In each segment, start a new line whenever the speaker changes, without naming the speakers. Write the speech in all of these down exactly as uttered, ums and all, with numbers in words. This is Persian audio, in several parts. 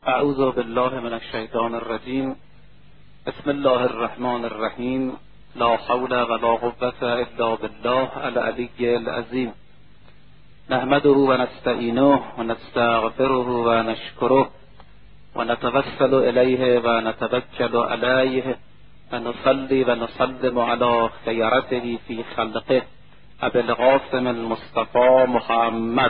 اعوذ بالله من الشیطان الرجیم. بسم الله الرحمن الرحیم. لا حول ولا قوة الا بالله العلی العظیم. نحمده و نستعینه و نستغفره و نشکره و نتوسل الیه و نتوکل علیه و نصلی و نسلم علی خیرته فی خلقه ابی القاسم المصطفى محمد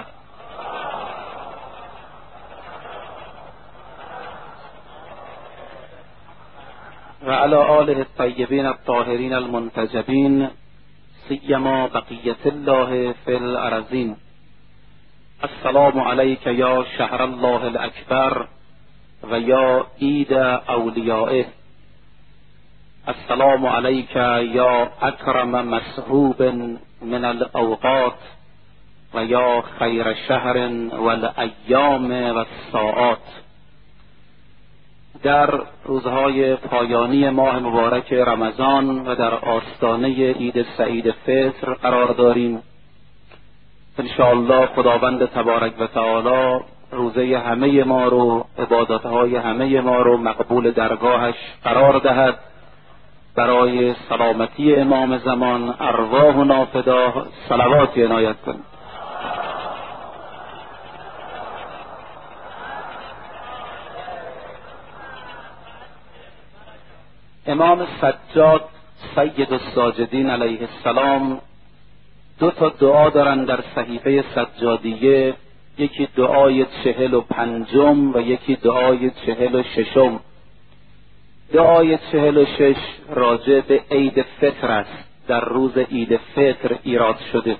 و علی آله الطیبین الطاهرین المنتجبین سیما بقیة الله فی الارضین. السلام علیک یا شهر الله الاکبر و یا عید اولیائه. السلام علیک یا اکرم مسحوب من الاوقات و یا خیر شهر و الایام و الساعات. در روزهای پایانی ماه مبارک رمضان و در آستانه عید سعید فطر قرار داریم. انشاءالله خداوند تبارک و تعالی روزه همه ما رو، عبادتهای همه ما رو مقبول درگاهش قرار دهد. برای سلامتی امام زمان ارواحنا فدا صلواتی عنایت کنید. امام سجاد سید الساجدین علیه السلام دو تا دعا دارن در صحیفه سجادیه، یکی دعای چهل و پنجم و یکی دعای چهل و ششم. دعای چهل و شش راجع به عید فطر است، در روز عید فطر ایراد شده،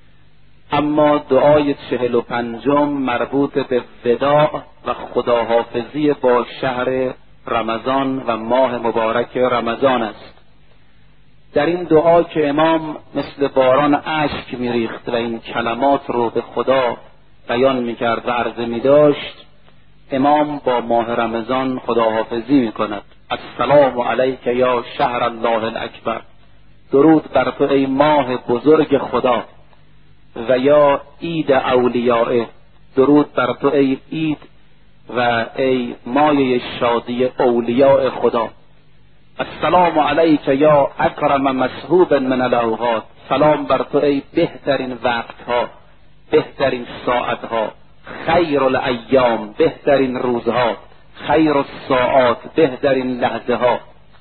اما دعای چهل و پنجم مربوط به وداع و خداحافظی با شهر رمضان و ماه مبارک رمضان است. در این دعا که امام مثل باران اشک میریخت و این کلمات رو به خدا بیان میکرد و عرضه میداشت، امام با ماه رمضان خداحافظی میکند. السلام علیک یا شهر الله الاکبر، درود بر تو ای ماه بزرگ خدا، و یا عید اولیائه، درود بر تو ای عید و ای مایه شادی اولیاء خدا. السلام علیک یا اکرم مسحوب من الاوقات، سلام بر تو ای بهترین وقتها، بهترین ساعتها، خیر الایام، بهترین روزها، خیر الساعات، بهترین لحظه ها.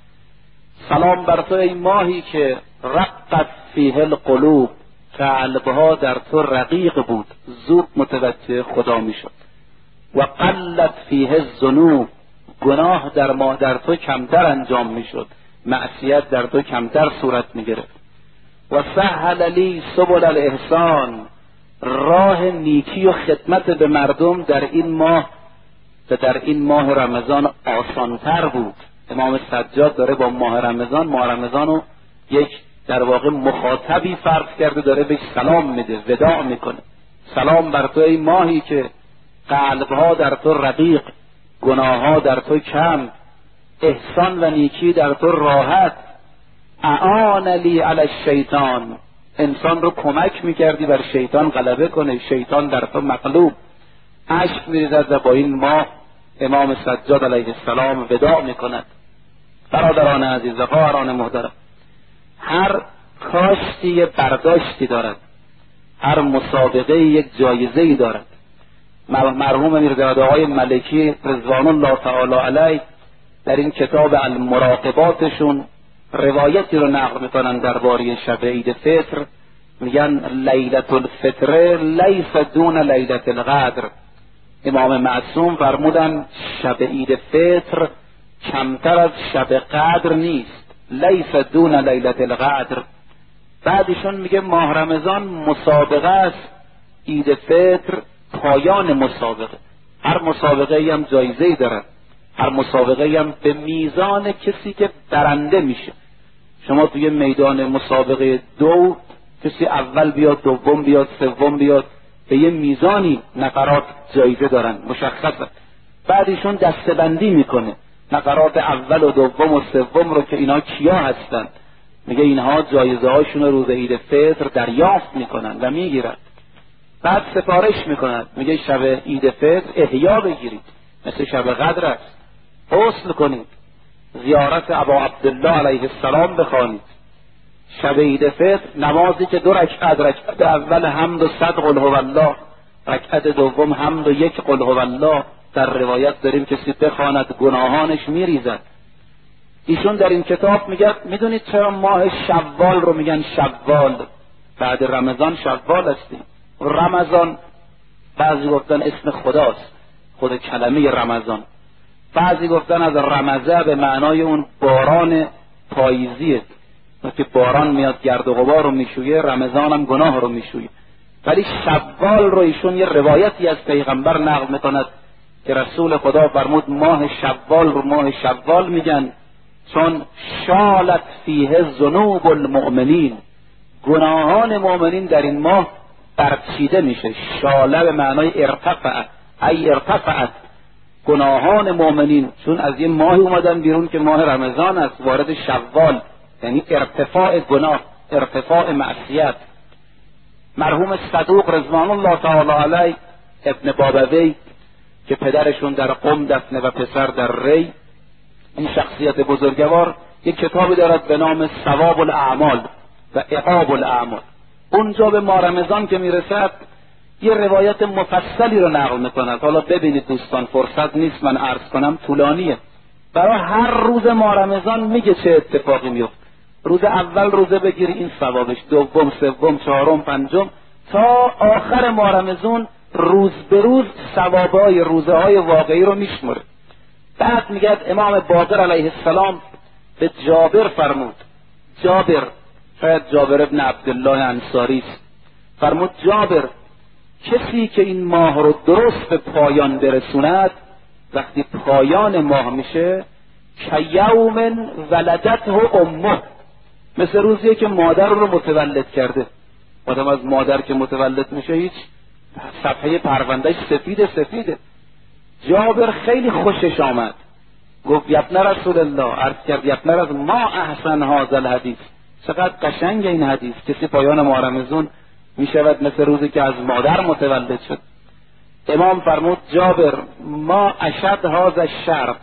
سلام بر تو ای ماهی که رقت فیه القلوب، قلبها در تو رقیق بود، زود متوجه خدا می شد. و قلت فیه الذنوب، گناه در ما در تو کمتر انجام می شد، معصیت در تو کمتر صورت می گرفت. و سهل لی سبل الاحسان، راه نیکی و خدمت به مردم در این ماه و در این ماه رمضان آسانتر بود. امام سجاد داره با ماه رمضان ماه رمضان رو یک در واقع مخاطبی فرض کرده، داره بهش سلام میده، وداع میکنه. سلام بر تو ای ماهی که قلبها در تو رقیق، گناهها در تو کم، احسان و نیکی در تو راحت. اعان لی علی الشیطان، انسان رو کمک میکردی بر شیطان غلبه کنه، شیطان در تو مغلوب. عشق میریزد و با این ماه امام سجاد علیه السلام وداع میکند. برادران عزیز و خواهران محترم، هر کاشتی یه برداشتی دارد، هر مسابقه یک جایزه‌ای دارد. مرحوم میرزا آقای ملکی رضوان الله تعالی علیه در این کتاب المراقباتشون روایتی رو نقل میکنن درباره شب عید فطر. میگن لیلة الفطر لیس دون لیلة القدر. امام معصوم فرمودن شب عید فطر کمتر از شب قدر نیست، لیس دون لیلة القدر. بعدشون میگه ماه رمضان مسابقه است، عید فطر پایان مسابقه. هر مسابقه ای هم جایزه ای دارد، هر مسابقه ای هم به میزان کسی که برنده میشه. شما توی میدان مسابقه دو کسی اول بیاد، دوم بیاد، سوم بیاد، به یه میزانی نفرات جایزه دارن مشخصه. بعدشون دسته‌بندی میکنه نفرات اول و دوم و سوم رو که اینا کیا هستن. میگه اینها جایزه هاشون روز عید فطر دریافت میکنن و میگیرن. بعد سفارش میکنن، میگه شب عید فطر احیا بگیرید، مثل شب قدر است. غسل کنید، زیارت ابا عبدالله علیه السلام بخوانید. شب عید فطر نمازی که دو رکعت، رکعت اول حمد و صد قل هو الله، رکعت دوم حمد و یک قل هو الله، در روایت داریم کسی بخواند گناهانش میریزد. ایشون در این کتاب میگه میدونید چرا ماه شوال رو میگن شوال؟ بعد رمضان شوال هستیم. رمضان بعضی گفتن اسم خداست، خود کلمه رمضان. بعضی گفتن از رمضه به معنای اون باران پاییزیه که باران میاد گرد و غبار رو میشویه، رمضان هم گناه رو میشویه. ولی شوال رو ایشون یه روایتی از پیغمبر نقل میکند که رسول خدا فرمود ماه شوال رو ماه شوال میگن چون شالت فیه ذنوب المؤمنین، گناهان مؤمنین در این ماه برچیده میشه. شاله به معنای ارتفع، ای ارتفعت، گناهان مؤمنین چون از یه ماه اومدن بیرون که ماه رمضان است، وارد شوال، یعنی ارتفاع گناه، ارتفاع معصیت. مرحوم صدوق رضوان الله تعالی علیه ابن بابوی که پدرشون در قم دفنه و پسر در ری، این شخصیت بزرگوار یک کتابی دارد به نام ثواب الاعمال و عقاب الاعمال. اونجا به ماه رمضان که میرسد یه روایت مفصلی رو نقل میکند. حالا ببینید دوستان، فرصت نیست من عرض کنم، طولانیه. برای هر روز ماه رمضان میگه چه اتفاقی میفته. روز اول روزه بگیری این ثوابش، دوم، سوم، چهارم، پنجم، تا آخر ماه رمضان روز به روز ثوابای روزه های واقعی رو میشمره. بعد میگه امام باقر علیه السلام به جابر فرمود، جابر، شاید جابر ابن عبدالله انصاری است، فرمود جابر، کسی که این ماه رو درست به پایان برسوند، وقتی پایان ماه میشه، کیوم ولدته امه، مثل روزیه که مادر رو متولد کرده. آدم از مادر که متولد میشه هیچ صفحه پروندهش سفید سفیده. جابر خیلی خوشش آمد، گفت یبن رسول الله، عرض کرد یبن رسول ما احسن هذا الحدیث، چقدر قشنگ این حدیث، کسی پایان ماه رمضان میشود مثل روزی که از مادر متولد شد. امام فرمود جابر ما اشد هذا الشرط،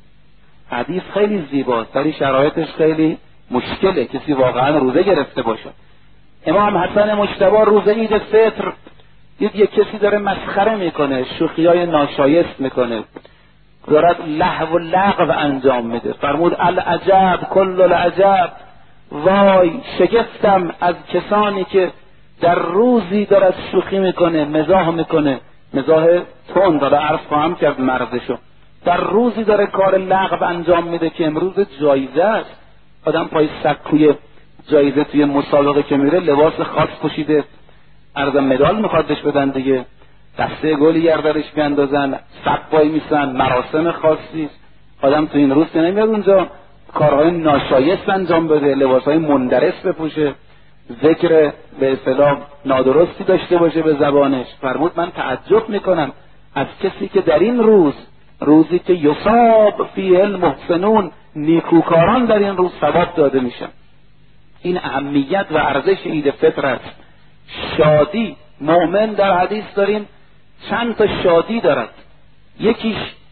حدیث خیلی زیباست ولی شرایطش خیلی مشکله، کسی واقعا روزه گرفته باشه. امام حسن مجتبی روزه عید فطر دید یک کسی داره مسخره میکنه، شوخیای ناشایست میکنه، دارد لهو و لغو انجام میده. فرمود العجب کل العجب، وای شگفتم از کسانی که در روزی دارد شوخی میکنه، مزاح میکنه، مزاح تون داره عرض خواهم کرد مرزشو، در روزی داره کار لغو انجام میده که امروز جایزه است. آدم پای سکوی جایزه توی مسابقه که میره لباس خاص پوشیده، عرض مدال میخوادش بدن دیگه، دسته گلی گردرش بیندازن، سقفای میسن، مراسم خاصی است. آدم تو این روز که نمیاد اونجا کارهای ناشایست انجام بده، لباسهای مندرس بپوشه، ذکر به اصطلاح نادرستی داشته باشه به زبانش. فرمود من تعجب میکنم از کسی که در این روز، روزی که یصاب فیه المحسنون، نیکوکاران در این روز ثواب داده میشن. این اهمیت و ارزش عید فطر است. شادی، مؤمن در حدیث داریم چند تا شادی دارد. یکیش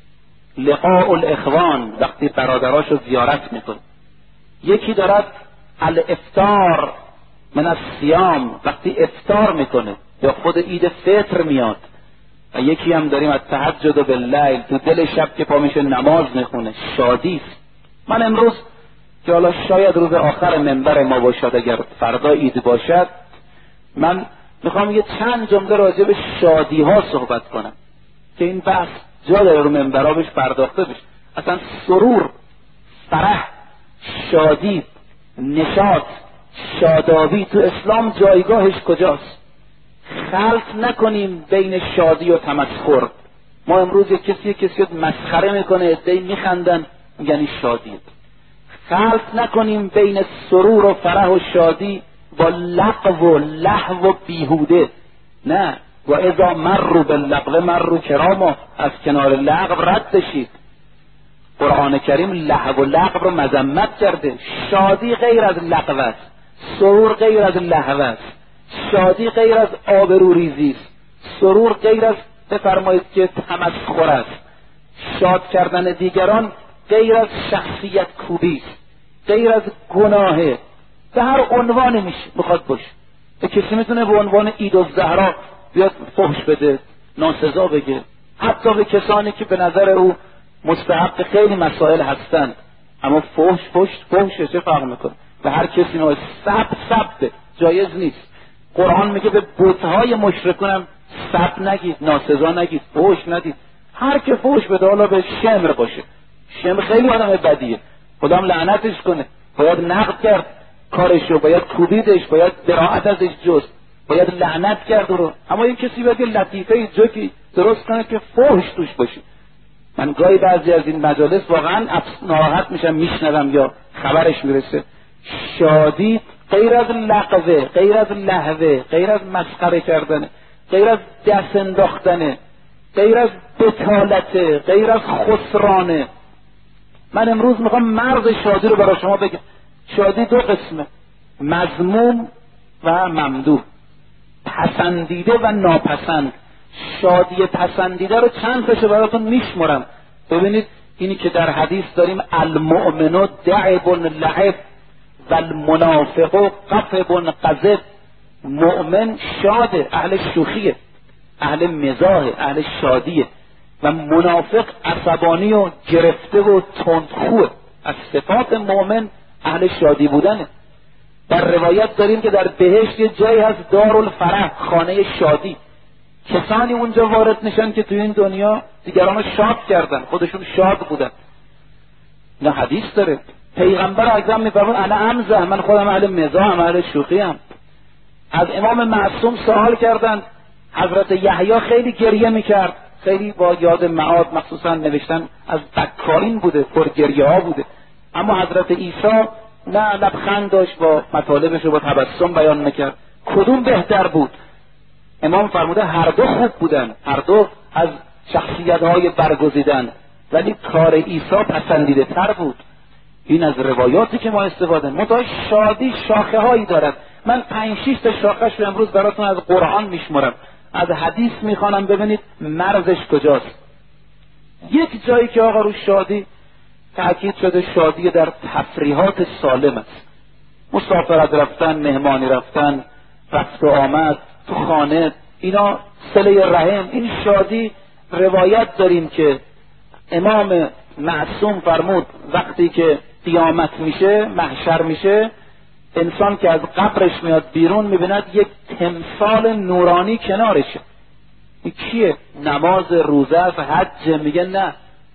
لقاء الاخوان، وقتی برادراشو زیارت میکنه. یکی دارد الافطار من الصیام، وقتی افطار میکنه یا خود عید فطر میاد. و یکی هم داریم التهجد باللیل، تو دل شب که پا میشه نماز میخونه. شادی است. من امروز که حالا شاید روز آخر منبر ما باشد، اگر فردا عید باشد، من میخوام یه چند جمله راجع به شادی ها صحبت کنم که این بحث جا داره رو منبرها بهش پرداخته بشه. اصلا سرور، فرح، شادی، نشاط، شادابی تو اسلام جایگاهش کجاست؟ خلط نکنیم بین شادی و تمسخر. ما امروز یک کسی کسی مسخره میکنه، عده‌ای میخندن میگن این شادیه. خلط نکنیم بین سرور و فرح و شادی با لغو و لهو و بیهوده. نه، و اذا مروا باللغو مروا کراما، از کنار لغو رد بشید. قرآن کریم لهو و لغو رو مذمت کرده. شادی غیر از لغو است، سرور غیر از لهو است. شادی غیر از آبروریزی است، سرور غیر از بفرمایید که تمسخر است. شاد کردن دیگران غیر از شخصیت کوبی است، غیر از گناهه، به هر عنوانی میشه میخواد باشه. به کسی میتونه به عنوان عیدالزهرا بیاد فحش بده، ناسزا بگه، حتی به کسانی که به نظر او مستحق خیلی مسائل هستند، اما فحش فحش فحشه چه فرق میکنه؟ به هر کسی نوع سب سب جایز نیست. قرآن میگه به بت‌های مشرکون هم سب نگید، ناسزا نگید، فحش ندید. هر که فحش بده، حالا به شمر باشه، شمر خیلی آدم بدیه، خدا هم لعنتش کنه، باید نقد کرد کارشو، باید کوبیدش، باید براعت ازش جست، باید لعنت کرد رو. اما این کسی باید لطیفه جوکی درست کنه که فحش توش باشه. من گاهی بعضی از این مجالس واقعا ناراحت میشم میشنوم یا خبرش میرسه، شادی غیر از لغوه، غیر از لهوه، غیر از مسخره کردنه، غیر از دست انداختنه، غیر از بطالته، غیر از خسرانه. من امروز میخوام مرز شادی رو برای شما بگم. شادی دو قسمه، مذموم و ممدوح، پسندیده و ناپسند. شادی پسندیده رو چند تاشو براتون میشمرم. ببینید اینی که در حدیث داریم المؤمن دعب لعب و المنافق قفب قذب. مؤمن شاده، اهل شوخیه، اهل مزاحه، اهل شادیه، و منافق عصبانی و گرفته و تندخوه. از صفات مؤمن اهل شادی بودنه. در روایت داریم که در بهشت یه جایی هست دارالفرح، خانه شادی. کسانی اونجا وارد میشن که توی این دنیا دیگران رو شاد کردن، خودشون شاد بودن. نه حدیث داره، پیغمبر اکرم میفرمود انا امزح، من خودم اهل مزاحم، اهل شوخی ام. از امام معصوم سوال کردند، حضرت یحیی خیلی گریه میکرد، خیلی با یاد معاد مخصوصا نوشتن از بکارین بوده، پر گریه ها بوده. اما حضرت عیسی نه، لبخند داشت، با مطالبش رو با تبسم بیان میکرد. کدوم بهتر بود؟ امام فرموده هر دو خوب بودن، هر دو از شخصیت های برگزیدن، ولی کار عیسی پسندیده تر بود. این از روایاتی که ما استفاده. منتها شادی شاخه هایی دارد. من پنج شیش تا شاخه‌اش رو امروز براتون از قرآن میشمرم، از حدیث میخوانم، ببینید مرزش کجاست. یک جایی که آقا رو شادی تأکید شده، شادی در تفریحات سالم است. مسافرت رفتن، مهمانی رفتن، رفت و آمد تو خانه، اینا صله رحم، این شادی. روایت داریم که امام معصوم فرمود وقتی که قیامت میشه، محشر میشه، انسان که از قبرش میاد بیرون میبیند یک تمثال نورانی کنارشه. این کیه؟ نماز، روزه است، حج. میگه نه،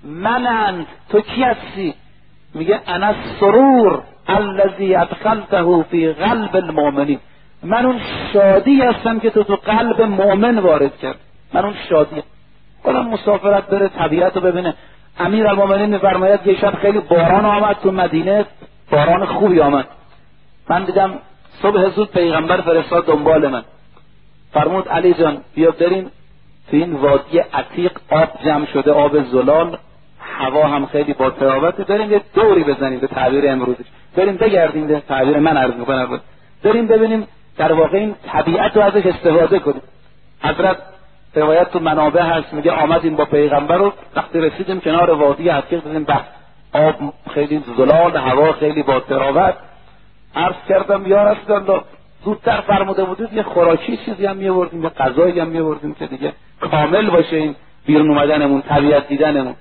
منند، تو کی هستی؟ میگه انا سرور الذی ادخلته فی قلب المؤمنین، من اون شادی هستم که تو تو قلب مؤمن وارد کرد. من اون شادی. حالا مسافرت بره، طبیعت رو ببینه. امیر المؤمنین میفرماید یه شب خیلی باران آمد تو مدینه، باران خوبی آمد. من دیدم صبح زود پیغمبر فرستاد دنبال من، فرمود علی جان بیا بریم تو این وادی عتیق، آب جمع شده، آب زلال، هوا هم خیلی با تراوت، بریم یه دوری بزنیم، به تعبیر امروزش بریم بگردیم، به تعبیر من عرض میکنم، بریم ببینیم در واقع این طبیعت رو ازش استفاده کنیم. حضرت روایت تو منابع هست، میگه آمدیم با پیغمبر رو، وقتی رسیدیم کنار وادی عتیق دیدیم به آب خیلی زلال، هوا خیلی با تراوت. عرض کردم یا رسول الله زودتر فرموده بودید یه خوراکی چیزی هم می‌آوردیم، یه غذایی هم می‌آوردیم که دیگه کامل باشه این بیرون اومدنمون، طبیعت دیدنمون.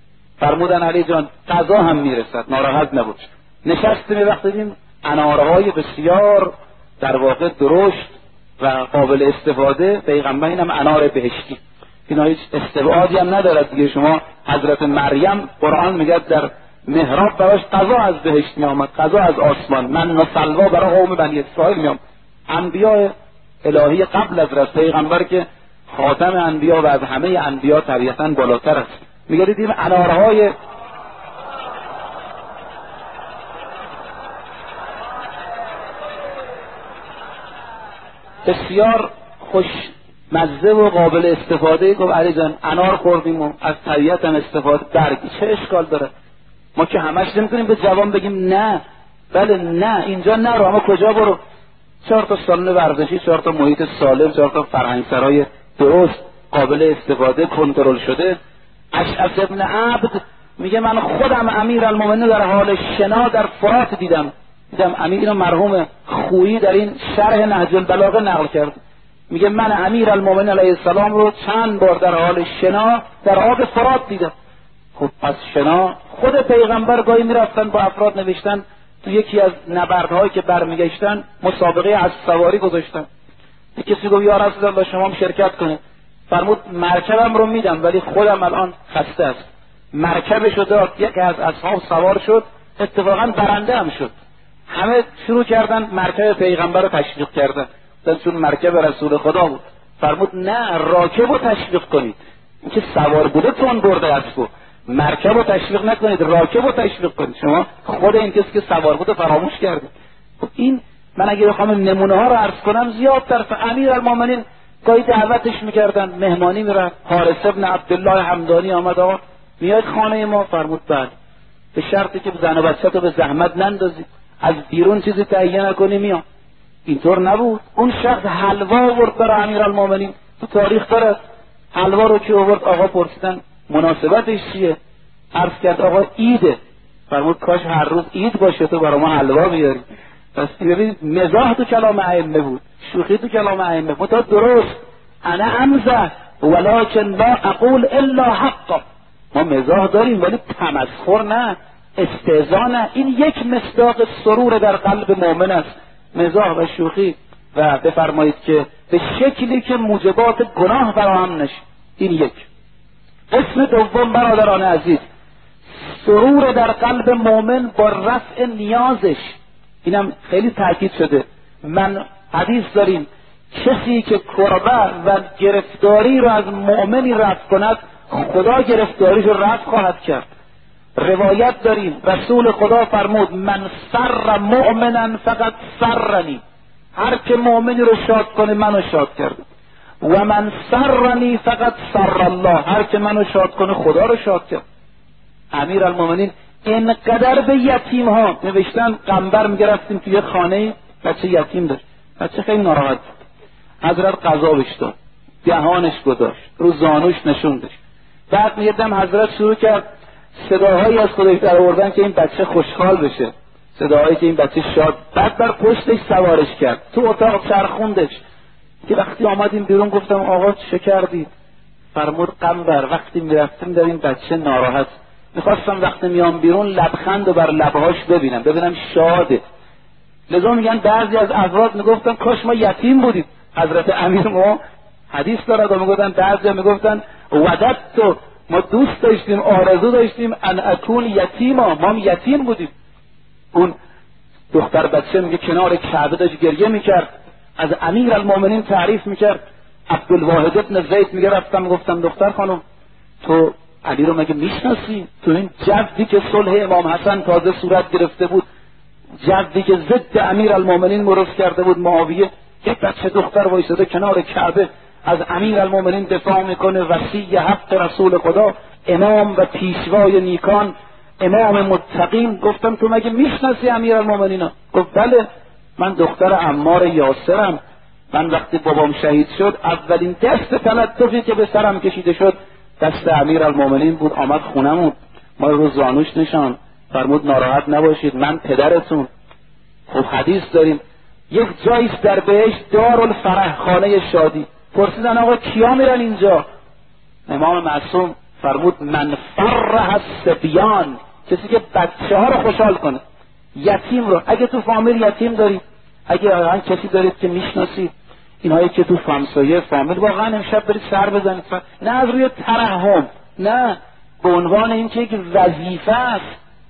فرمودن علی جان غذا هم میرسد، ناراحت نباش. نشستیم، وقت دیدیم انارهای بسیار در واقع درشت و قابل استفاده. پیغمبر اینم انار بهشتی، اینا هیچ استبعادی هم ندارد دیگه. شما حضرت مریم قرآن میگه در محراب براش غذا از بهشت می آمد، غذا از آسمان، من نسلوا برای قوم بنی اسرائیل می آمد. انبیاء الهی قبل از رسول پیغمبر که خاتم انبیا و از همه انبیا طبیعتاً بالاتر است. میگه دیدیم انارهای بسیار خوش مزه و قابل استفاده. گفت علی جان انار خوردیم و از طبیعت هم استفاده، برگ چه اشکال داره؟ ما که همش نمیتونیم به جوان بگیم نه، بله نه، اینجا نرو، اما کجا برو؟ چهار تا سالن ورزشی، چهار تا محیط سالم، چهار تا فرهنگسرای درست قابل استفاده کنترل شده. اشعث ابن عبد میگه من خودم امیرالمومنین در حال شنا در فرات دیدم دیدم امیر مرحوم خویی در این شرح نهج البلاغه نقل کرد، میگه من امیرالمومنین علیه السلام رو چند بار در حال شنا در آب فرات دیدم. خب پس شنا خود پیغمبر گاهی میرفتن با افراد نوشتن تو یکی از نبردهایی که برمیگشتن مسابقه از سواری گذاشتن. کسی گفت یا رسول الله شما هم شرکت کنید، فرمود مرکبم رو میدم ولی خودم الان خسته است. مرکبشو داد، یکی از اصحاب سوار شد، اتفاقا برنده هم شد. همه شروع کردن مرکب پیغمبر رو تشویق کردن چون مرکب رسول خدا بود. فرمود نه، راکب رو تشویق کنید، این که سوار بوده تون برده اسبو، مرکب رو تشویق نکنید، راکب رو تشویق کنید. شما خود این کسی که سوار بوده فراموش کردید. این من اگه بخوام نمونه ها رو عرض کنم زیاد طرف امیرالمومنین گاهی دعوتش میکردن، مهمانی میرفت. حارث ابن عبدالله حمدانی آمد، آقا میاد خانه ما؟ فرمود بله، به شرطی که زن و بچه تو به زحمت نندازی، از بیرون چیزی تهیه نکنی میام. اینطور نبود. اون شخص حلوا آورد برای امیرالمومنین، تو تاریخ داره. حلوا رو که آورد، آقا پرسیدن مناسبتش چیه؟ عرض کرد آقا عیده. فرمود کاش هر روز عید باشه تو برای ما حلوا بیاری. پس ببینید مزاح تو کلام ائمه بود، شوخی تو کلام ائمه بود. تا درست انا امزح ولکن لا اقول الا حقا، ما مزاح داریم ولی تمسخر نه، استهزاء نه. این یک مصداق سرور در قلب مؤمن است، مزاح و شوخی. و بفرمایید که به شکلی که موجبات گناه فراهم نشه. این یک. قسم دوم برادران عزیز، سرور در قلب مؤمن با رفع نیازش. اینم خیلی تاکید شده. من حدیث داریم کسی که کربه و گرفتاری رو از مؤمنی رفع کند خدا گرفتاریش رو رفع خواهد کرد. روایت داریم رسول خدا فرمود من سر مؤمنا فقط سرنی، هر که مؤمنی رو شاد کنه منو شاد کرده. و من سرنی فقط سر الله، هر که منو شاد کنه خدا رو شاد کرد. امیرالمومنین اینقدر به یتیم ها نوشتن، قنبر میگرفتیم توی خانه بچه یتیم داشت، بچه خیلی ناراحت بود، حضرت غذا بهش داد، دهانش گذاشت، رو زانوش نشوندش. بعد میگردم حضرت شروع کرد صداهایی از خودش در آوردن که این بچه خوشحال بشه، صداهایی که این بچه شاد. بعد بر پشتش سوارش کرد، تو اتاق چرخوندش. که وقتی آمدیم بیرون گفتم آقا چه کردید؟ فرمود قنبر وقتی میرفتیم در این بچه ناراحت، میخواستم وقتی میام بیرون لبخند و بر لبهاش ببینم ببینم شاده. لذا میگن بعضی از افراد میگفتن کاش ما یتیم بودیم. حضرت امیر ما حدیث دارد و میگفتن، بعضی میگفتن ودت تو، ما دوست داشتیم آرزو داشتیم ان اکون یتیما، ما هم یتیم بودیم. اون دختر بچه میگه کنار کعبه داشت گریه میکرد، از امیرالمومنین تعریف میکرد. عبدالواحد ابن زید میگه رفتم میگفتم دختر خانم تو علی رو مگه میشناسی؟ تو این جدی که صلح امام حسن تازه صورت گرفته بود، جدی که ضد امیرالمومنین مرض کرده بود معاویه، یک بچه دختر وایساده کنار کعبه از امیرالمومنین دفاع میکنه، وصی حق رسول خدا، امام و پیشوای نیکان، امام متقین. گفتم تو مگه میشناسی امیرالمومنین؟ گفت بله، من دختر عمار یاسرم. من وقتی بابام شهید شد اولین دست تلطفی که به سرم کشیده شد دست امیرالمومنین بود. آمد خونمون ما رو زانوش نشان، فرمود ناراحت نباشید من پدرتون. خب حدیث داریم یک جاییست در بهشت دارالفرح، خانه شادی. پرسیدن آقا کیا میرن اینجا؟ امام معصوم فرمود من فرح الصبیان، کسی که بچه ها رو خوشحال کنه، یتیم رو. اگه تو فامیل یتیم دارید، اگه واقعا کسی دارید که میشناسید، اینهایی که تو همسایه فامیل، واقعا امشب برید سر بزنید، نه از روی ترحم، نه به عنوان این که یک وظیفه است.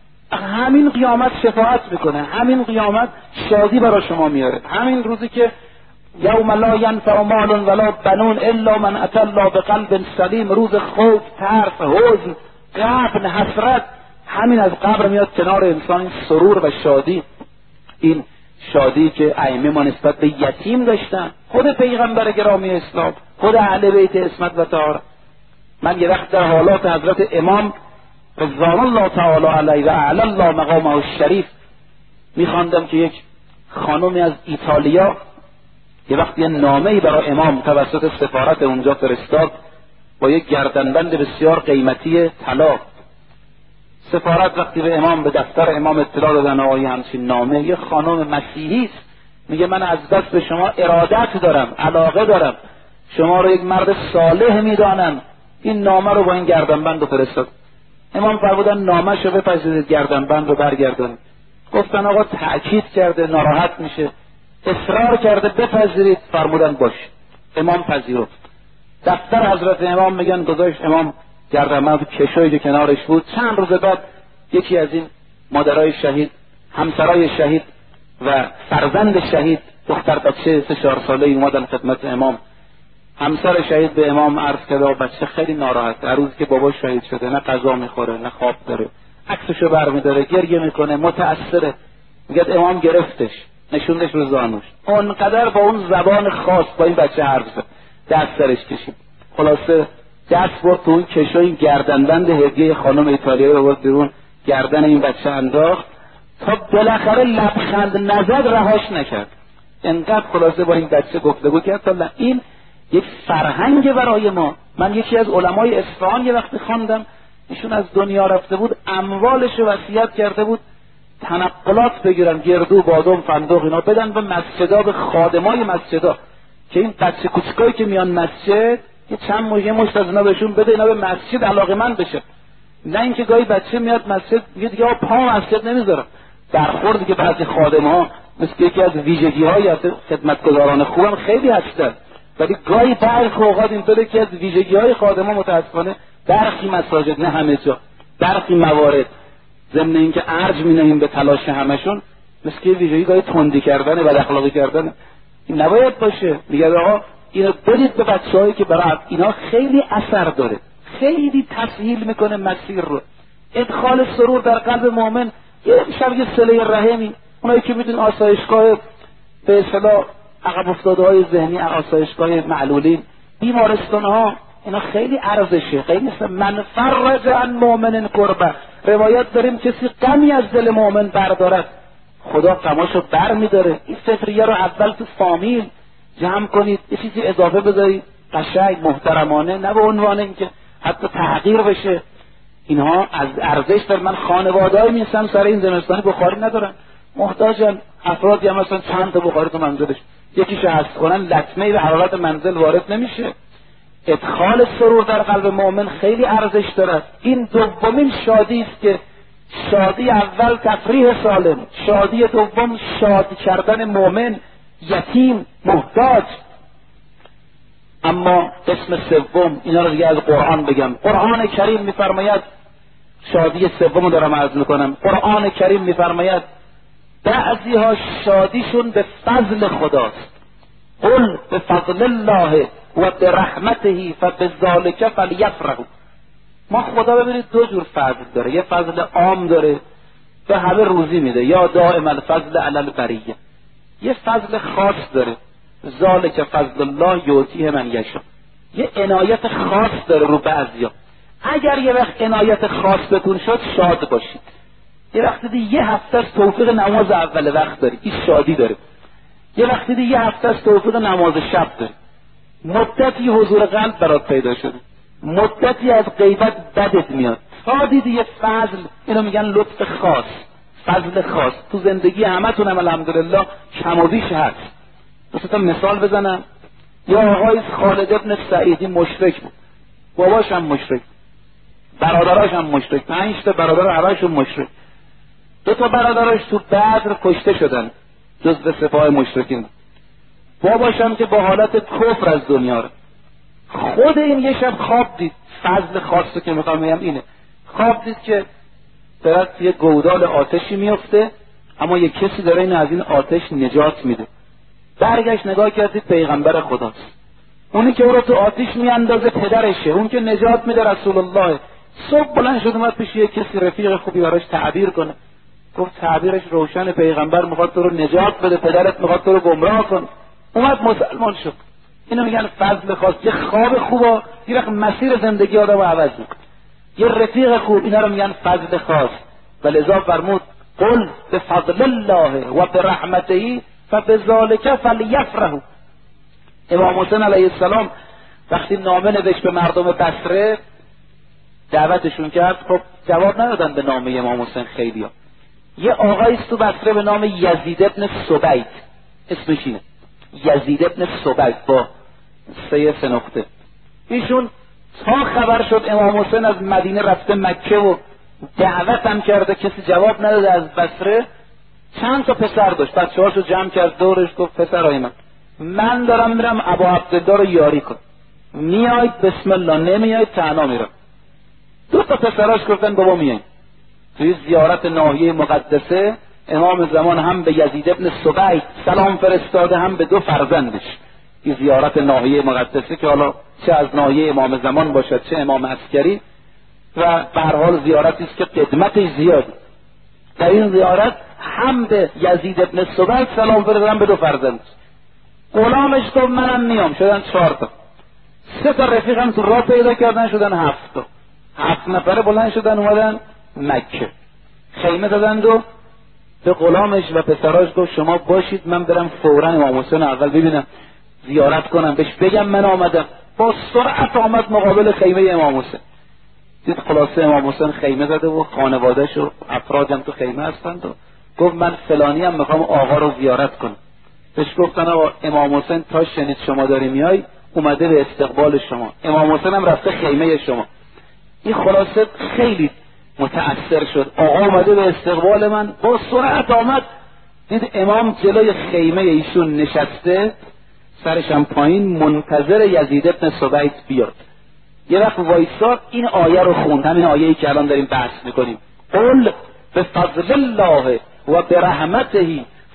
همین قیامت شفاعت میکنه، همین قیامت شادی برای شما میاره. همین روزی که یوم لا ینفع مال ولا بنون الا من اتى الله بقلب سلیم، روز خوف، ترس، حزن، غم، حسرت، همین از قبر میاد کنار انسان این سرور و شادی. این شادی که ائمه ما نسبت به یتیم داشتن، خود پیغمبر گرامی اسلام، خود اهل بیت عصمت و طهارت. من یه وقت در حالات حضرت امام رضوان الله تعالی علیه و اعلی الله مقامه الشریف میخواندم که یک خانمی از ایتالیا یه وقت یه نامه‌ای برای امام توسط سفارت اونجا فرستاد. با یک گردنبند بسیار قیمتی طلا. سفارت وقتی به امام به دفتر امام اطلاع دادن آقای همچین نامه، یه خانم مسیحی است، میگه من از دست به شما ارادت دارم، علاقه دارم، شما رو یک مرد صالح میدانم، این نامه رو با این گردنبند رو فرستاد. امام فرمودن نامه شو بپذیرید، گردنبند رو برگردانید. گفتن آقا تأکید کرده ناراحت میشه، اصرار کرده بپذیرید. فرمودن باش. امام پذیرفت. دفتر حضرت امام میگن گذاشت امام گردنبند کشویی که کنارش بود. چند روز بعد یکی از این مادرای شهید، همسرای شهید و فرزند شهید، دختر بچه سه چهار ساله اومدن خدمت امام. همسر شهید به امام عرض کرد بچه خیلی ناراحته، هر روز که بابا شهید شده نه غذا میخوره نه خواب داره، عکسشو برمیداره گریه میکنه، متأثره. میگه امام گرفتش نشوندش رو زانوش، اونقدر با اون زبان خاص با این بچه حرف زد، دست سرش کشید. خلاصه دست برد تو اون کشو، این گردنبند هدیه خانم ایتالیایی رو برد بیرون، گردن این بچه انداخت تا بالاخره لبخند نزد رهاش نکرد. انقدر خلاصه با این بچه گفتگو کرد تا این یک فرهنگ برای ما. من یکی از علمای اصفهان یه وقتی خواندم، ایشون از دنیا رفته بود، اموالش رو وصیت کرده بود تنقلات بگیرن، گردو، بادام، فندق اینا بدن به مسجدا، به خادمای مسجدا، که این بچه کوچکایی که میان مسجد یه چند موجه مشت از اینا بهشون بده، اینا به مسجد علاقه‌مند بشه. نه اینکه گاهی بچه میاد مسجد میگه دیگه پا مسجد نمیذارم. برخوردی که بعضی خادم‌ها مثل یکی از ویژگی‌های خدمتگزاران خوبم خیلی هستن، ولی گاهی برخی اوقات اینطوره که از ویژگی‌های خادم‌ها متأسفانه برخی مساجد، نه همه جا، برخی موارد ضمن اینکه ارج می‌نهیم به تلاش همشون، مثل که ویژگی گاهی تندی کردن، بد اخلاقی کردن، این نباید باشه. میگه آقا اینو بدید به بچه‌هایی که برای اینا خیلی اثر داره، خیلی تسهیل میکنه مسیر رو. ادخال سرور در قلب مؤمن یه شب یه صله رحمی، اونایی که میدون آسایشگاه به اصطلاح عقب افتاده های ذهنی، آسایشگاه معلولین، بیمارستان ها، اینا خیلی ارزشه، خیلی من فرج عن مؤمن کربه. روایت داریم کسی غمی از دل مؤمن بردارد خدا غماشو بر میداره. این فطریه رو اول تو فامیل جمع کنید، یه چیزی اضافه بذارید قشنگ محترمانه، نه به عنوان اینکه حتی تحقیر بشه. اینها از ارزش داره. من خانواده‌ای میشم سر این زمستانی بخاری ندارن، محتاجن، افرادی هم مثلا چند تا بخاری تو منزلش، یکیشو حذف کنن لطمه به حرارت منزل وارد نمیشه. ادخال سرور در قلب مؤمن خیلی ارزش داره. این دومین شادی است که شادی اول تفریح سالم، شادی دوم شاد کردن مؤمن، یتیم، محتاج. اما اسم سوم، اینا رو دیگه از قرآن بگم. قرآن کریم میفرماید، شادی سوم دارم عرض میکنم، قرآن کریم میفرماید بعضی ها شادیشون به فضل خداست. قل به فضل الله و به رحمته فبذالک فلیفرحوا. ما خدا ببینید دو جور فضل داره، یه فضل عام داره به همه روزی میده، یا دائم الفضل علی البریه. یه فضل خاص داره، ذالک فضل الله یؤتیه من یشاء. یه عنایت خاص داره رو بعضیا. اگر یه وقت عنایت خاص بتون شد شاد باشید. یه وقت دیگه یه هفته از توفیق نماز اول وقت داری، این شادی داره. یه وقت دیگه یه هفته از توفیق نماز شب داری، مدتی حضور قلب برات پیدا شده، مدتی از غیبت بدت میاد، تا دیدی یه فضل، اینو میگن لطف خاص، فضل خاص. تو زندگی همتون هم الحمدلله کم و بیش هست. مثلا مثال بزنم، یا آقای خالد ابن سعیدی مشرک بود، باباش هم مشرک، برادراش هم مشرک، پنج تا برادر همشون مشرک. دو تا برادراش تو بدر کشته شدن، جزو سپاه مشرکین. باباش هم که با حالت کفر از دنیا رو. خود این یه شب خواب دید، فضل خاصه که میخوام بگم اینه، خواب دید که طرف یه گودال آتشی میفته، اما یه کسی داره این از این آتش نجات میده. برگشت نگاه کردید پیغمبر خداست. اونی که او رو تو آتش میاندازه پدرشه، اون که نجات میده رسول الله. صبح بلند شد اومد پیش یه کسی رفیق خوبی براش تعبیر کنه، گفت تعبیرش روشن، پیغمبر میخواد تو رو نجات بده، پدرت میخواد تو رو گمراه کنه. اومد مسلمان شد. اینو میگن فضل خاص. یه خواب خوبه یه وقت مسیر زندگی آدمو عوض میکنه. یه رفیق خوب، اینا رو میگن فضل خاص. ولذا فرمود قل بفضل الله و برحمته فبذلک فلیفرحوا. امام حسین علیه السلام وقتی نامه نوشت به مردم بصره دعوتشون کرد، خب جواب ندادن به نامه امام حسین خیلی ها. یه آقایی است تو بصره به نام یزید ابن سبیت، اسمش اینه یزید ابن سبیت با سه سه نقطه. ایشون تا خبر شد امام حسین از مدینه رفته مکه و دعوت هم کرده کسی جواب نداده از بصره، چند تا پسر داشت، بچه‌هاشو جمع کرد دورش، گفت پسرای من من دارم میرم ابو عبدالله رو یاری کن، میاید بسم الله، نمیاید تنها میرم. دو تا پسراش گفتن بابا میایم. توی زیارت ناحیه مقدسه امام زمان هم به یزید ابن سبیت سلام فرستاده، هم به دو فرزندش. این زیارت ناحیه مقدسه که حالا چه از ناحیه امام زمان باشد چه امام عسکری، و به هر حال زیارتی است که قدمتش زیاده. در این زیارت هم به یزید ابن سبیت سلام فرستادن، به دو فرزندش. غلامش گفت منم میام، شدن چهار تا. سه تا رفیق هم تو راه پیدا کردن، شدن هفت تا. هفت نفره بلند شدن اومدن مکه، خیمه زدند و به غلامش و پسراش گفت شما باشید من برم فورا امام حسین اول ببینم، زیارت کنم، بهش بگم من آمدم. با سرعت آمد مقابل خیمه امام حسین. دید خلاصه امام حسین خیمه زده و خانواده‌اش و افرادم تو خیمه هستند و گفت من فلانی هم میخوام آقا رو زیارت کنم. بهش گفتن آقا امام حسین تا شنید شما داری میای اومده به استقبال شما، امام حسین هم رفته خیمه شما. این خلاصه خیلی متأثر شد، آقا اومده به استقبال من. با سرعت آمد، دید امام جلوی خیمه ایشون نشسته، سرشم پایین، منتظر یزید ابن سبیت بیاد. یه وقت وایساد این آیه رو خوند، همین آیه‌ای که الان داریم بحث میکنیم، قل بفضل الله و برحمته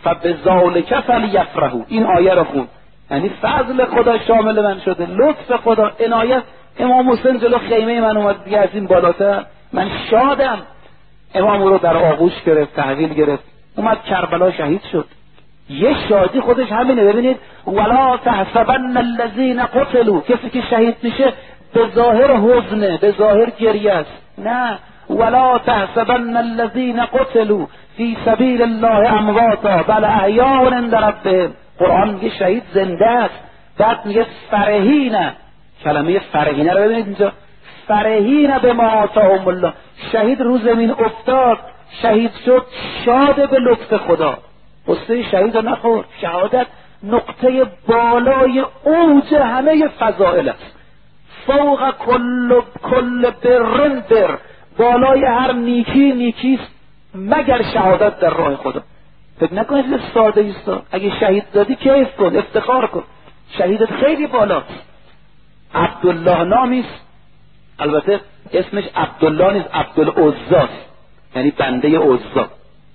فبذلک فلیفرحوا. این آیه رو خوند، یعنی فضل خدا شامل من شده، لطف خدا، عنایت. امام حسین جلو خیمه من اومد دیگه، از این بالاتر من شادم. امام رو در آغوش گرفت، تحویل گرفت، اومد کربلا شهید شد. یه شادی خودش همینه. ببینید ولا تحسبن الذين قتلوا، کسی که شهید میشه به ظاهر حزنه، به ظاهر گریه است، نه، ولا تحسبن الذين قتلوا فی سبیل الله امواتا بل احیاء عند ربهم. قرآن میگه شهید زنده است، بعد میگه فرحین. کلمه فرحینه رو ببینید اینجا، فرحین به ما آتاهم الله. شهید رو زمین افتاد، شهید شد، شاد به لطف خدا. قصه شهید رو نخور، شهادت نقطه بالای اوج همه فضائل است. فوق کل کل برن بر، بالای هر نیکی نیکیست مگر شهادت در راه خدا. فکر نکنید ساده ایست. اگه شهید دادی کیف کن، افتخار کن، شهیدت خیلی بالاست. عبدالله نامیست، البته اسمش عبدالله نیست، عبدالعزاست، یعنی بنده عزا.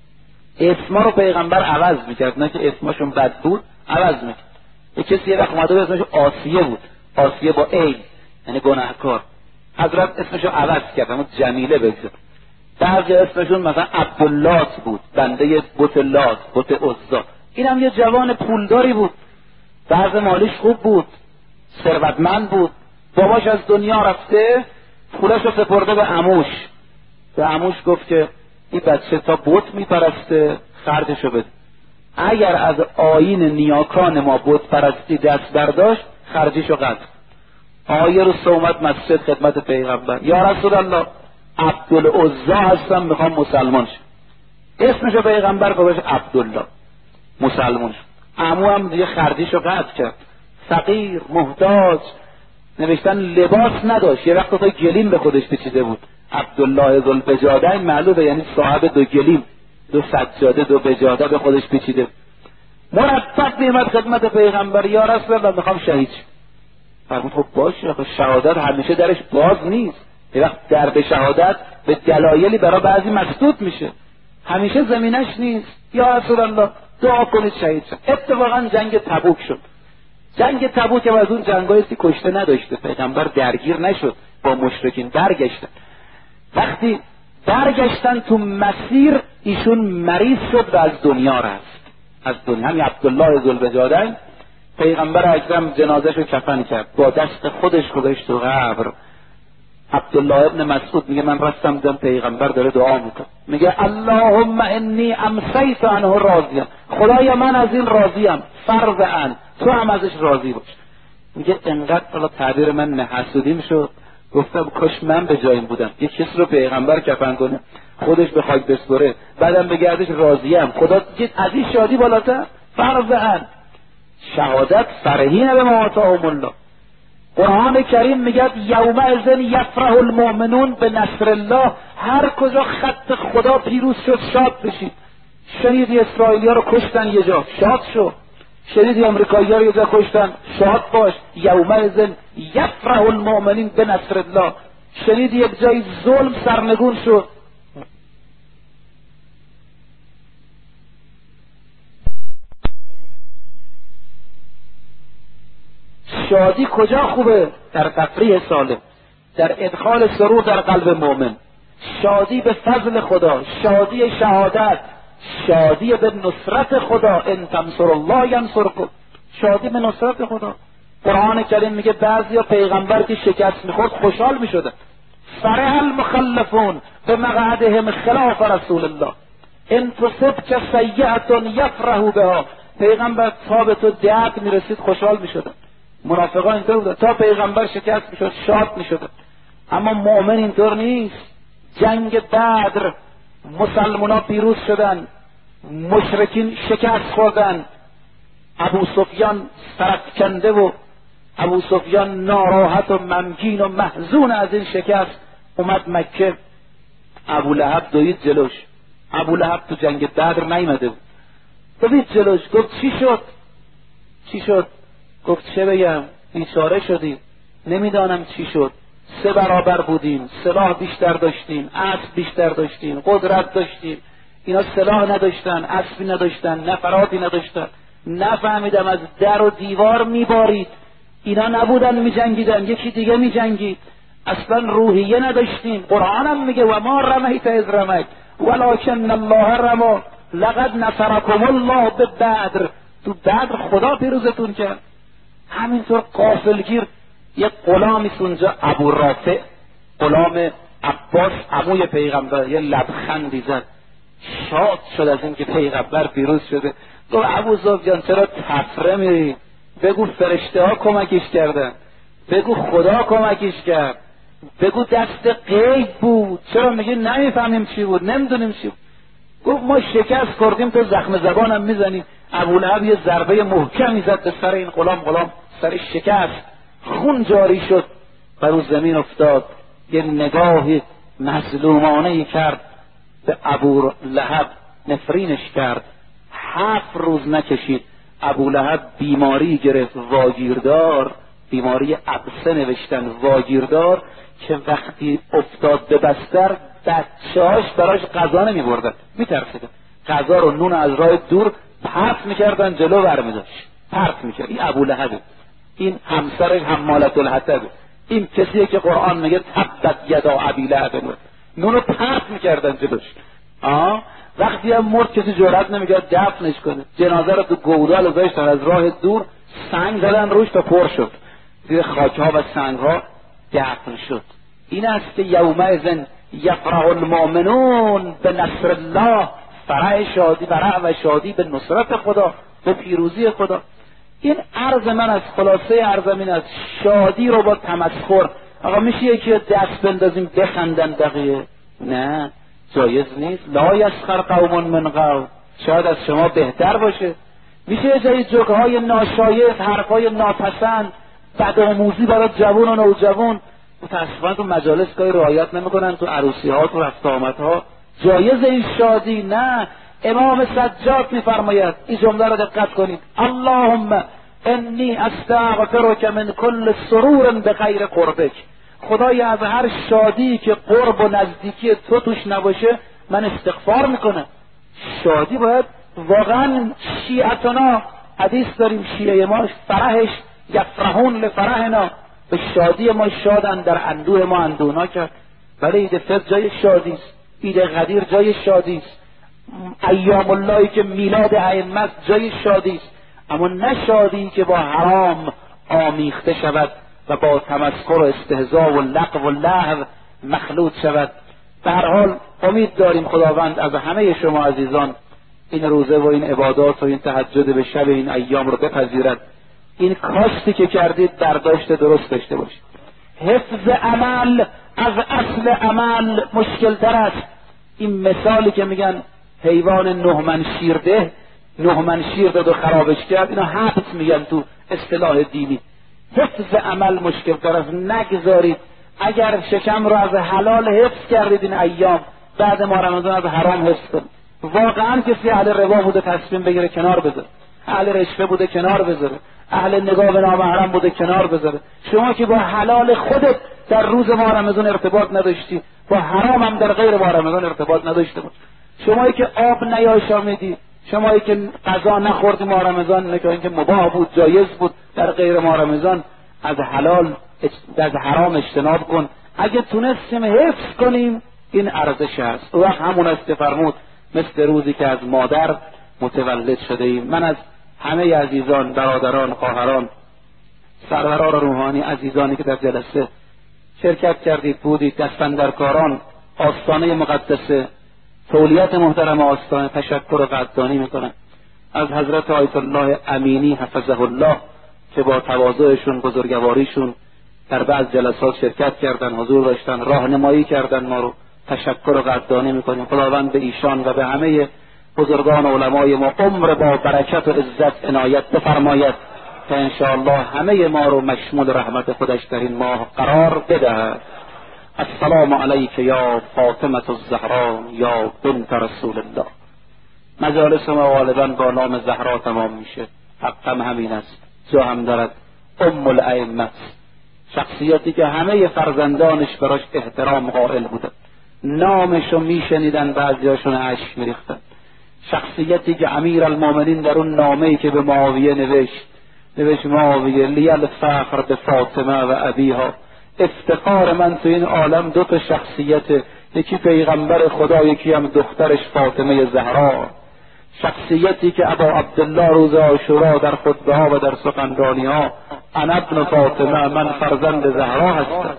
اسما رو پیغمبر عوض میکرد، نه که اسمشون بد بود، عوض میکرد. یه کسی یه وقت اومده بود اسمش آسیه بود، آسیه با ای، یعنی گناهکار. حضرت اسمشو عوض کرد، اما جمیله بگذار. بعضی اسمشون مثلا عبداللات بود، بنده بت لات، بت عزا. این هم یه جوان پولداری بود، بعض مالیش خوب بود، ثروتمند بود. باباش از دنیا رفته، پولش رو سپرده به عموش. به عموش گفت که این بچه تا بت میپرسته، خرجشو بده. اگر از آیین نیاکان ما بت پرستی دست برداشت، خرجشو قطع. آیه رو اومد مسجد خدمت پیغمبر، یا رسول الله عبدالعزا هستم، میخوام مسلمان شم. اسمشو پیغمبر گذاشت عبدالله، مسلمان شد. عمو هم دیگه خرجشو قطع کرد، فقیر، محتاج، نوشتن لباس نداشت. یه وقت تا گلیم به خودش پیچیده بود. عبدالله ذوالبجادین معلومه، یعنی صاحب دو گلیم، دو سجاده، دو بجاده به خودش پیچیده. مرتب میامد خدمت پیغمبر، یا رسول الله میخوام شهید شم. فرمود خب باشه، آخه شهادت همیشه درش باز نیست. یه وقت در به شهادت به دلایلی برای بعضی مسدود میشه، همیشه زمینش نیست. یا رسول الله دعا کنید شهید شم. اتفاقا جنگ تبوک شد. جنگ تبوک از اون جنگایی که کشته نداشته، پیغمبر درگیر نشد با مشرکین، برگشتن. وقتی برگشتن تو مسیر ایشون مریض شد و از دنیا رفت. از دنیا همین عبدالله ذوالبجادین پیغمبر اکرم جنازه‌شو کفن کرد، با دست خودش گذاشت تو قبر. عبدالله ابن مسعود میگه من رفتم دیدم پیغمبر داره دعا میکنه، میگه اللهم انی امسیت عنه راضیا، خدایا من از این راضیم، فرض ان تو هم ازش راضی باش. میگه انقدر حالا تعبیر من نه حسودیم شد، گفتم کاش من به جایم بودم، یه کسی رو پیغمبر کفن کنه، خودش به خاک بسپره، بعدم بگردش راضیم، خدا از این شادی بالاتر. فرضاً شهادت فرحین به ما آتاهم الله. قرآن کریم میگه یومئذ یفرح المؤمنون به نصر الله. هر کجا خط خدا پیروز شد شاد بشید. شنیدی اسرائیلی ها رو کشتن یه جا، شاد شو. شنیدی امریکایی ها رو یه جا کشتن، شاد باش. یومئذ یفرح المؤمنین به نصر الله. شنیدی یک جای ظلم سرنگون شد، شادی کجا خوبه؟ در تفریح سالم، در ادخال سرور در قلب مؤمن. شادی به فضل خدا، شادی شهادت، شادی به نصرت خدا. ان تنصر الله ینصرکم. شادی به نصرت خدا. قرآن کریم میگه بعضیا پیغمبر که شکست میخورد خوشحال میشدن. فرح المخلفون به مقعدهم خلاف رسول الله. ان تصبک سیئة یفرحوا بها. پیغمبر تا به تو درد میرسید خوشحال میشدن. منافقان اینطور بودن، تا پیغمبر شکست میشد شاد میشدن. اما مؤمن اینطور نیست. جنگ بدر مسلمونا پیروز شدن، مشرکین شکست خوردن. ابو سفیان سرفکنده و ابو سفیان ناراحت و غمگین و محزون از این شکست اومد مکه. ابو لهب دوید جلوش. ابو لهب تو جنگ بدر نیامده بود، دوید جلوش. گفت چی شد؟ چی شد؟ گفت چه بگم، بیچاره شدیم، نمیدانم چی شد. سه برابر بودیم، سلاح بیشتر داشتیم، اسب بیشتر داشتیم، قدرت داشتیم. اینا سلاح نداشتن، اسبی نداشتن، نفراتی نداشتن. نفهمیدم از در و دیوار میبارید، اینا نبودن میجنگیدن، یکی دیگه میجنگید. اصلا روحیه نداشتیم. قرآن هم میگه و ما رمیت اذ رمیت ولکن الله رمی لقد نصرکم الله به بدر. تو بدر خدا پیروزتون کرد. همینطور غافلگیر یک غلامی اونجا ابو رافع، غلام عباس عموی پیغمبر، یه لبخندی زد، شاد شد از اینکه پیغمبر پیروز شده. گفت ابو سفیان چرا تفره میری؟ بگو فرشته ها کمکش کردن، بگو خدا کمکش کرد، بگو دست غیب بود. چرا میگی نمیفهمیم چی بود، نمیدونیم چی بود؟ گفت ما شکست خوردیم تو زخم زبانم میزنیم. ابو لهب یه ضربه محکمی زد به سر این غلام، غلام سرش شکست، خون جاری شد، بر او زمین افتاد. یه نگاه مظلومانه کرد به ابو لهب، نفرینش کرد. هفت روز نکشید ابو لهب بیماری گرفت، واگیردار، بیماری عبسه نوشتن، واگیردار، که وقتی افتاد به بستر بچه‌هاش براش غذا نمی‌بردن، می‌ترسیدن. غذا رو نون از راه دور پرت می‌کردن جلو برمی‌داشت، پرت می‌کرد. این ابو لهب، این همسر حمالة الحطب، این کسیه که قرآن میگه تبت یدا ابی لهب، نون رو پرت می‌کردن جلوش. آه وقتی هم مرد کسی جرئت نمی‌کرد دفنش کنه. جنازه رو تو گودال گذاشتن، از راه دور سنگ زدن روش تا پر شد، زیر خاک‌ها و سنگ‌ها دفن شد. این است که یومئذ یفرح المؤمنون به نصر الله. فرح شادی، فرح و شادی به نصرت خدا، به پیروزی خدا. این عرض من از خلاصه عرضم این است، شادی رو با تمسخر. آقا میشه یکی دست بندازیم بخندن بقیه؟ نه، جایز نیست. لا یسخر قوم من قوم. شاید از شما بهتر باشه. میشه جای جوکهای ناشایست، حرفهای ناپسند، بدآموزی برای جوان و نوجوان. متاسفانه تو مجالس گاهی رعایت نمیکنن، تو عروسی ها، تو رفت آمدها. جایز این شادی؟ نه. امام سجاد میفرماید، این جمله رو دقت کنید، اللهم انی استغفرک من کل سرور بغیر قربک. خدای از هر شادی که قرب و نزدیکی تو توش نباشه من استغفار میکنم. شادی باید واقعا، شیعتنا حدیث داریم، شیعه ما فرحش یفرحون لفرحنا، به شادی ما شادن، در اندوه ما اندونا کرد. ولی عید فطر جای شادی است، عید قدیر جای شادی است، ایام اللهی که میلاد ائمه است جای شادی است، اما نه شادی که با حرام آمیخته شود و با تمسخر و استهزاء و لغو و لهو مخلوط شود. به هر حال امید داریم خداوند از همه شما عزیزان این روزه و این عبادات و این تهجد به شب این ایام رو بپذیرد. این کاشتی که کردید برداشت درست داشته باشید. حفظ عمل از اصل عمل مشکل تر است. این مثالی که میگن حیوان نه من شیر ده، نه من شیر داد و خرابش کرد، اینا حبس میگن تو اصطلاح دینی. حفظ عمل مشکل تر است. نگذارید اگر شکم رو از حلال حفظ کردید این ایام، بعد ما رمضان از حرام حفظ کنید. واقعا کسی اهل ربا بوده تصمیم بگیره کنار بذاره، اهل رشوه بوده کنار بذاره، اهل نگاه به نامحرم بوده کنار بذاره. شما که با حلال خودت در روز ماه رمضان ارتباط نداشتی، با حرام هم در غیر ماه رمضان ارتباط نداشته باش. شمایی که آب نیاشامیدی، شمایی که غذا نخوردی ماه رمضان، نگاه اینکه مباح بود جایز بود در غیر ماه رمضان، از حلال از حرام اجتناب کن. اگه تونستیم حفظ کنیم این ارزش است. و همون است که فرمود مثل روزی که از مادر متولد شده ایم. من از همه عزیزان، برادران، خواهران، سروران روحانی، عزیزانی که در جلسه شرکت کردید بودید، دستاندرکاران آستانه مقدسه تولیت محترم آستانه تشکر و قدردانی میکنم از حضرت آیت الله امینی حفظه الله که با تواضعشون، بزرگواریشون در بعض جلسات شرکت کردن، حضور داشتن، راهنمایی کردن ما رو. تشکر و قدردانی میکنیم. خداوند به ایشان و به همه بزرگان و علمای ما عمر با برکت و عزت عنایت بفرماید تا انشاءالله همه ما رو مشمول رحمت خودش در این ماه قرار بدهد. السلام علیک یا فاطمه الزهرا یا بنت رسول الله. مجالس ما غالبا با نام زهرا تمام میشه، حقم همین است. جا هم دارد ام الائمه، شخصیتی که همه فرزندانش براش احترام قائل بودن، نامشو میشنیدن بعضیاشون اشک میریختن. شخصیتی که امیر المومنین در اون نامه‌ای که به معاویه نوشت نوشت معاویه لیل فخر به فاطمه و ابیها، افتخار من تو این عالم دو تا شخصیت، یکی پیغمبر خدا، یکی هم دخترش فاطمه زهرا. شخصیتی که ابا عبدالله روز عاشورا در خطبه ها و در سخنرانی ها انا ابن فاطمه، من فرزند زهرا هستم.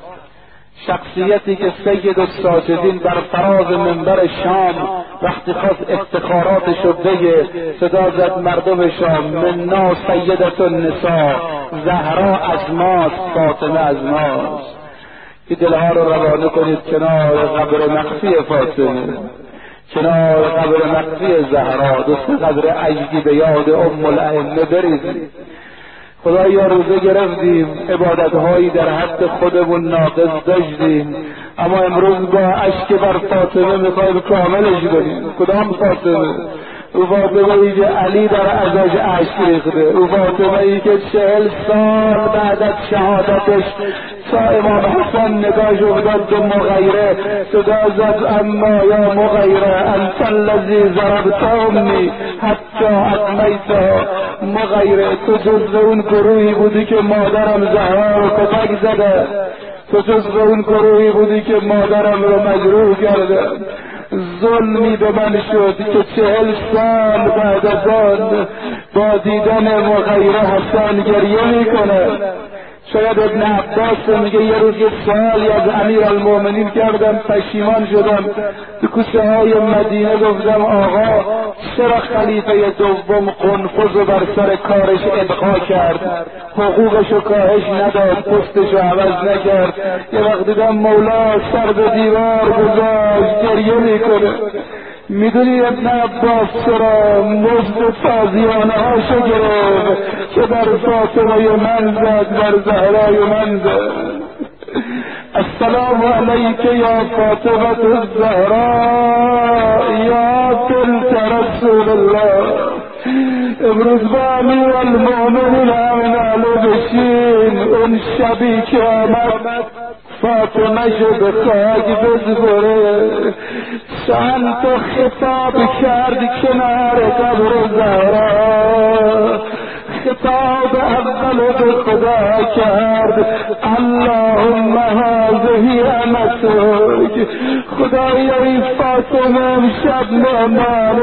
شخصیتی که سید الساجدین بر فراز منبر شام وقتی خواست افتخاراتش رو بگه صدا زد مردم شام منا سیدت النساء، زهرا از ماست، فاطمه از ماست. که دلها رو روانه کنید کنار قبر مخفی فاطمه، کنار قبر مخفی زهرا، دوست قدر عجدی به یاد ام الائمه بریزید. خدایا روزه گرفتیم، عبادتهایی در حد خودمون ناقص داشتیم، اما امروز با اشک بر فاطمه میخوایم کاملش کنیم. کدام فاطمه؟ او فاطمه ای که علی در ازاش اشک ریخته، او فاطمه ای که چهل سال بعد از شهادتش تا امام حسن نگاهش افتاد به مغیره صدا زد اما یا مغیره انت الذی ضربت امی حتی اطمیتها. مغیره تو جزو اون گروهی بودی که مادرم زهرا رو کتک زده، تو جزو اون گروهی بودی که مادرم رو مجروح کرده. ظلمی به من شد که چهل سال بعد از آن با دیدن مغیره حسن گریه میکنه. شاید ابن عباس میگه یه روز یه سوالی از امیر المومنین کردم، پشیمان شدم، تو کوچه های مدینه گفتم آقا چرا خلیفه دوم قنفذ بر سر کارش ابقا کرد، حقوقشو کاهش نداد، پستشو عوض نکرد. یه وقت دیدم مولا سر به دیوار گذاشت گریه میکنه. میدونی ابن عباس چرا مزد تازیانه هاشو گرفت که در فاطمه من زد، در زهرای من زد. السلام علیک یا فاطمه الزهرا یا بنت رسول الله. امروز با امیر المومنین همین علو بشین. اون شبی که آمد فاطمه شو به خاک بزبره، چند تا خطاب کرد کنار قبر زهرا. خطاب اول به خدا کرد اللهم هذه امتک، خدای فاطمه امشب مهمان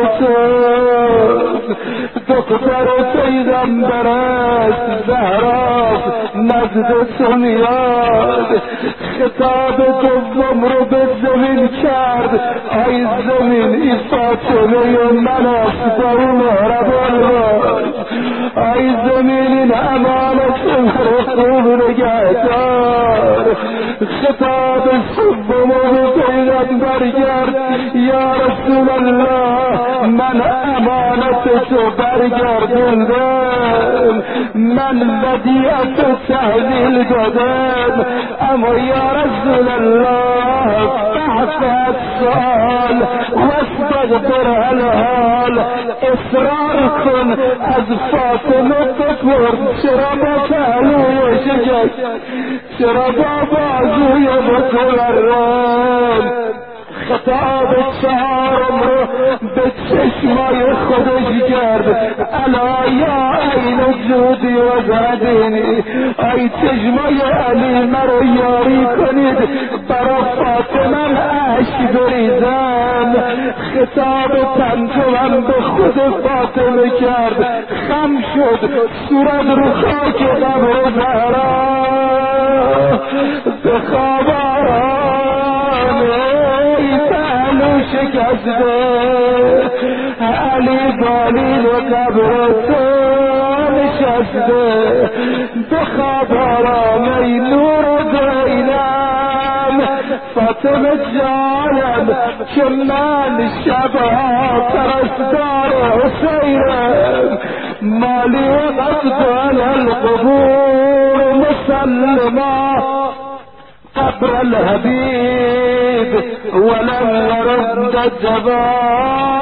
توست، دختر پیغمبر است، زهرا نزد تو میاد. خطاب دوم رو به زمین کرد ای زمین این فاطمه من است با اون مهربان باش.
ای زمین امانت خوب نگهدار. خطاب سوم و پیغمبر کرد یا رسول الله من امانت تو برگردوندم، من ودیعت و تحویل دادم، اما یا رسول الله فاعف السؤال واستغفر الحال. اصرار کن از فاطمه بپرس چرا با پهلوی شکست، چرا با بازوی متورم. خطاب چهارم رو به چشمای خودش کرد الا یا عین جودی و زدینی، ای چشمای علی مرا یاری کنید برا فاطمه اشک بریزم. خطاب پنجم به خود فاطمه کرد، خم شد صورت رو خاک قبر زهرا به خواب شکسته علی بالین قبر تو نشسته. بخواب آرام ای نور دینم فاطمه جانم که من شبها پرستار حسینم، مالی و قصد القبور مسلما قبر الحبيب ولم يرد الجبار